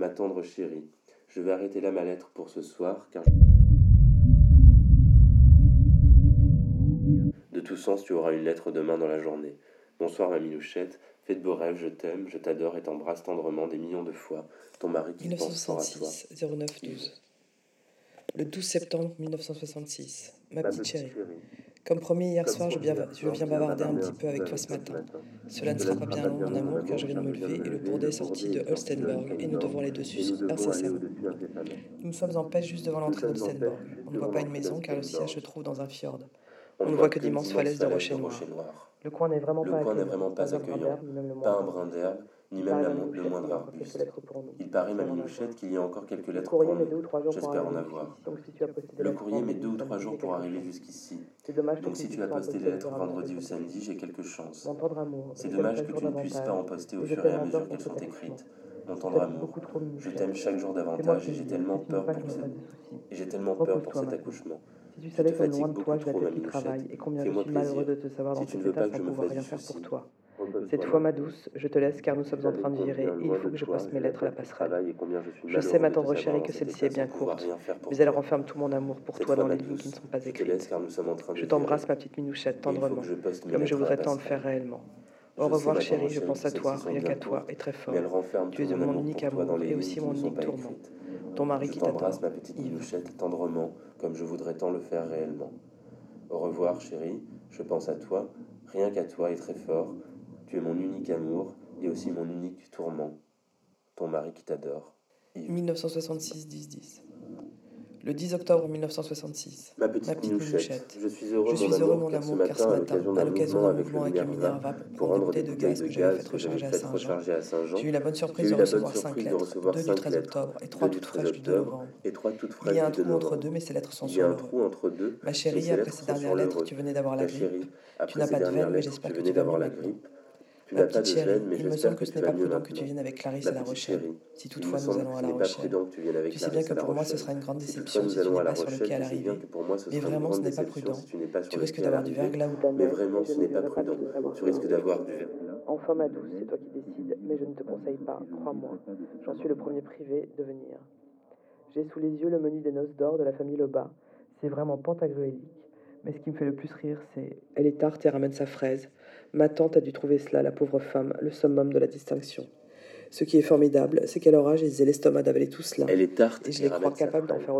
Ma tendre chérie, je vais arrêter là ma lettre pour ce soir, car de tout sens tu auras une lettre demain dans la journée. Bonsoir ma minouchette, fais de beaux rêves, je t'aime, je t'adore et t'embrasse tendrement des millions de fois. Ton mari qui pense fort à toi. 1966 09 12. Le 12 septembre 1966. Ma petite chérie. Comme promis hier soir, je viens bavarder un petit peu avec toi ce matin. Cela ne sera pas bien long, mon amour, car je viens de me lever et le bourdet est sorti de Holstenborg et nous devons aller dessus incessamment. Nous sommes en paix juste devant l'entrée d'Holstenborg. On ne voit pas une maison car le sillage se trouve dans un fjord. On ne voit que d'immenses falaises de rochers noirs. Le coin n'est vraiment pas accueillant, pas un brin d'herbe, ni même le moindre arbuste. Il paraît, ma minouchette, qu'il y a encore quelques lettres pour nous. J'espère en avoir. Le courrier met 2 ou 3 jours pour arriver jusqu'ici. Donc si tu as posté les lettres vendredi ou samedi, j'ai quelques chances. C'est dommage que tu ne puisses pas en poster au fur et à mesure qu'elles sont écrites. Mon tendre amour, je t'aime chaque jour davantage et j'ai tellement peur pour cet accouchement. Si tu savais comme loin de toi je la tête qui travaille et combien je suis malheureux de te savoir dans cet état sans pouvoir rien faire pour toi. Cette fois, ma douce, je te laisse car nous sommes en train de virer et il faut que je poste mes lettres à la passerelle. Je sais, ma tendre chérie, que celle-ci est bien courte, mais elle renferme tout mon amour pour toi dans les lignes qui ne sont pas écrites. Je t'embrasse, ma petite minouchette, tendrement, comme je voudrais tant le faire réellement. Au revoir, chérie, je pense à toi, rien qu'à toi, et très fort. Tu es mon unique amour et aussi mon unique tourment. Ton mari qui t'adore, ma petite minouchette, tendrement, comme je voudrais tant le faire réellement. Au revoir, chérie, je pense à toi, rien qu'à toi et très fort. Tu es mon unique amour et aussi mon unique tourment. Ton mari qui t'adore. 1966 10 10. Le 10 octobre 1966. Ma petite minouchette, je suis heureux, mon amour, car ce matin, à l'occasion d'un mouvement avec le Minerva pour prendre des bouteilles de gaz que j'avais fait recharger à Saint-Jean, j'ai eu la bonne surprise de recevoir 5 lettres, 2 du 13 octobre et 3 toutes fraîches du 2 novembre. Il y a un trou entre deux, mais ces lettres sont sur l'heureux. Ma chérie, après ces dernières lettres, tu venais d'avoir la grippe. Tu n'as pas de veine, mais j'espère que tu vas mieux maintenant. Ma petite chérie, il me semble que ce n'est pas prudent que tu viennes avec Clarisse à La Rochelle, si toutefois nous allons à La Rochelle. Tu sais bien que pour moi ce sera une grande déception si tu n'es pas sur le quai à l'arrivée. Mais vraiment ce n'est pas prudent. Tu risques d'avoir du verglas ou de la neige. Tu risques d'avoir du verglas. Enfin ma douce, c'est toi qui décides, mais je ne te conseille pas, crois-moi. J'en suis le premier privé de venir. J'ai sous les yeux le menu des noces d'or de la famille Lebas. C'est vraiment pantagruélique. Mais ce qui me fait le plus rire, c'est... Elle est tarte et ramène sa fraise. Ma tante a dû trouver cela, la pauvre femme, le summum de la distinction. Ce qui est formidable, c'est qu'à leur âge, ils aient l'estomac d'avaler tout cela. Elle est tarte et je les crois capables d'en faire